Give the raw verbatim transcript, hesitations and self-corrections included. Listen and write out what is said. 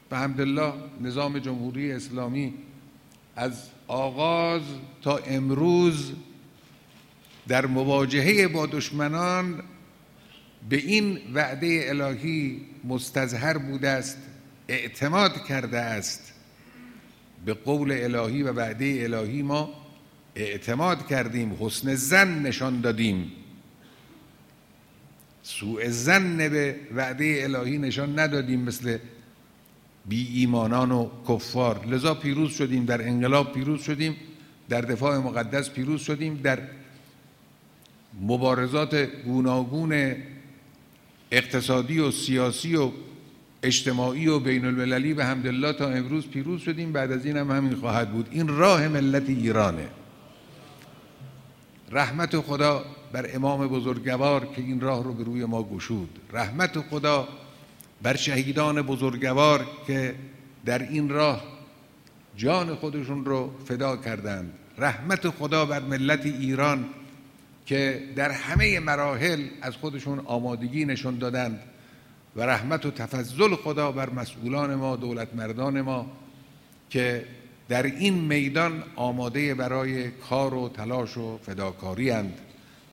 بحمدالله نظام جمهوری اسلامی از آغاز تا امروز در مواجهه با دشمنان به این وعده الهی مستظهر بوده است، اعتماد کرده است. به قول الهی و وعده الهی ما اعتماد کردیم، حسن ظن نشان دادیم، سوء ظن به وعده الهی نشان ندادیم مثل بی ایمانان و کفار. لذا پیروز شدیم، در انقلاب پیروز شدیم، در دفاع مقدس پیروز شدیم، در مبارزات گوناگون اقتصادی و سیاسی و اجتماعی و بین المللی به حمدالله تا امروز پیروز شدیم. بعد از این هم همین خواهد بود. این راه ملت ایرانه. رحمت خدا بر امام بزرگوار که این راه رو به روی ما گشود. رحمت خدا بر شهیدان بزرگوار که در این راه جان خودشون رو فدا کردند. رحمت خدا بر ملت ایران که در همه مراحل از خودشون آمادگی نشون دادند و رحمت و تفضل خدا بر مسئولان ما، دولت مردان ما که در این میدان آماده برای کار و تلاش و فداکاری اند.